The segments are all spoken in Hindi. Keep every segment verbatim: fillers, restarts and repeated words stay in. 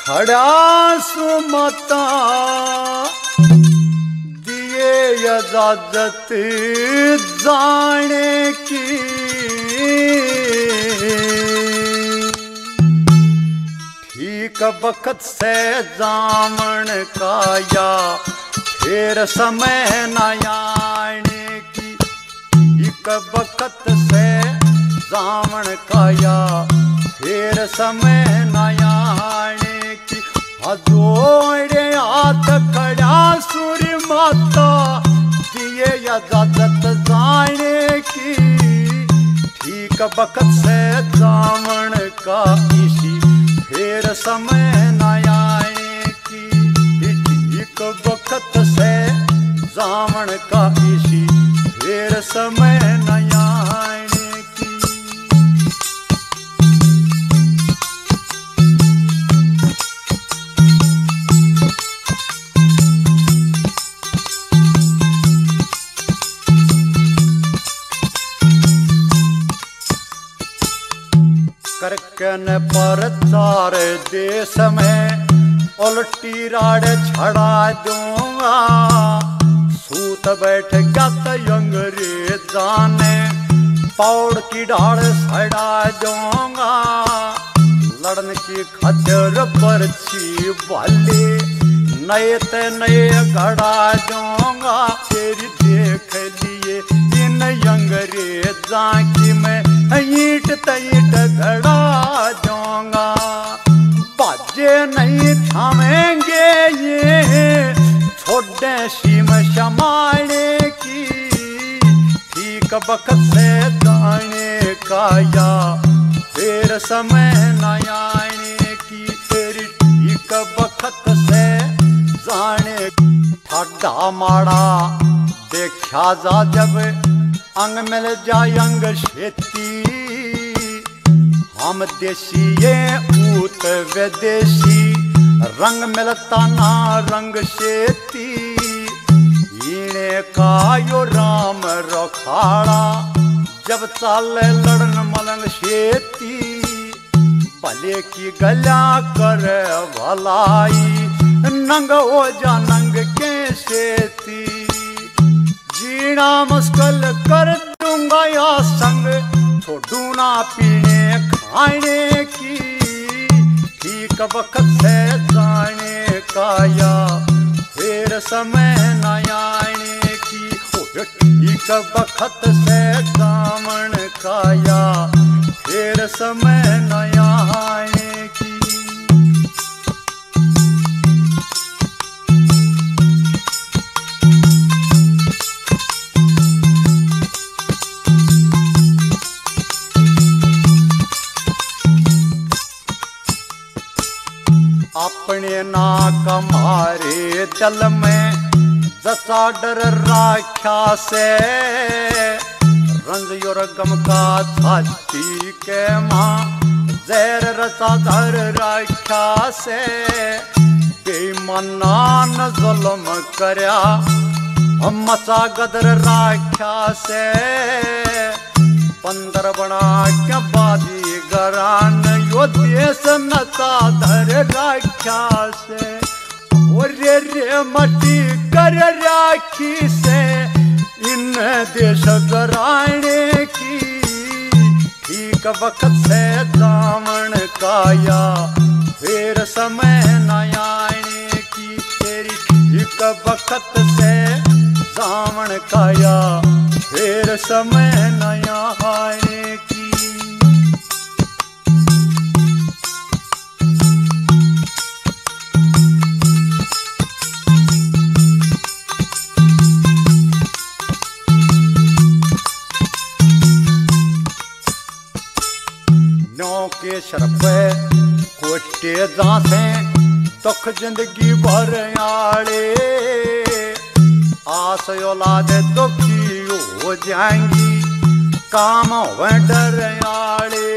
खड़ा सुमता दिए इजाजत जाने की, ठीक वक्त से जामन का या फिर समय न आने की, ठीक वक्त से जामन का या फिर समय न आने की। जोड़े हाथ खड़ा सूर्य माता दिए इजाजत जाने की, ठीक वक्त से जामन का इसी फिर समय न आने की, ठीक वक्त से जामन का इसी फिर समय न आने की। करकन प्रचार देश में उल्टी राड छड़ा दूंगा, सूत बैठ गत अंग्रेजा ने पौड़ की ढाल सड़ा दूंगा। लड़न की खतर पर्ची वाले नए ते नए गड़ा दूंगा, तेरी देख लिए इन अंग्रेजा की मैं ईट तईट गड़ा दूंगा। बाजे नहीं थामेंगे ये छोड़े सीम शमाने की, ठीक वक्त से दाने का या फिर समय न आने की, फिर ठीक वक्त से जाने। ठड्डा माड़ा देखा जा जब अंग मिल जाए अंग शेती, हम देसी ये ऊत विदेशी, रंग मिलता ना रंग शेती। इने का यो राम रखाड़ा जब चाले लड़न मलंग शेती, भले की गला कर भलाई नंग हो जा नंग के शेती। जीना मुश्किल कर दूंगा या संग छोड़ू ना पीने खाने की, ठीक वक्त से जाने का या फिर समय न आने की, ठीक वक्त से दामन का या फिर समय न आने की। अपने नाक मारे दिल में जसा डर राख्या से, रंज और गम का छाती के माँ जहर रचा धर राख्या से। बेईमाना न जुल्म करया मचा गदर राख्या से, पंदर बना क्या बाजी गरान यो देश नचा धर राख्या से। रे रे मटी कर राखी से इन देश गराने की, ठीक वक्त से दामन का या फिर समय न आने की, तेरी ठीक वक्त से दामन का या फिर समय न आने की। नौ के सर पे कोटे जाते दुख जिंदगी भर आड़े, आस औलाद दुखी हो जाएंगी काम हो डर आड़े।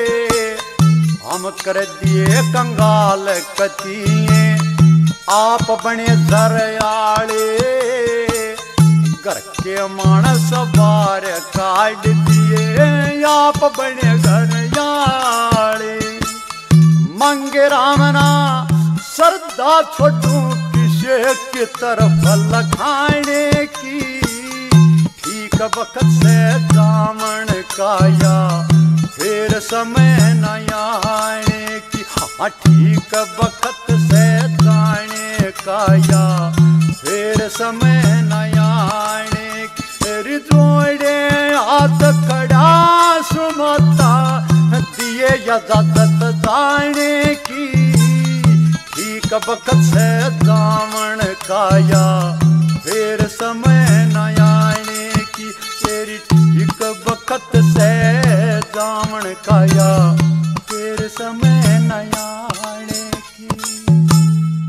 हम कर दिए कंगाल कतिए आप बने जर आड़े, घर के मानस बार काट दिए आप बने घर याड़े। मंगे रामना श्रद्धा छोड़ू किसे की तरफ लखाने की, ठीक वक्त से दामन काया फिर समय न आने की। हाँ ठीक वक्त से दाने काया फिर समय न आने की। तेरी जोड़े हाथ खड़ा सुमता दिए इजाजत जाने की, ठीक वक्त से दामन काया फिर समय न आने की। तेरी ठीक वक्त से दामन काया फिर समय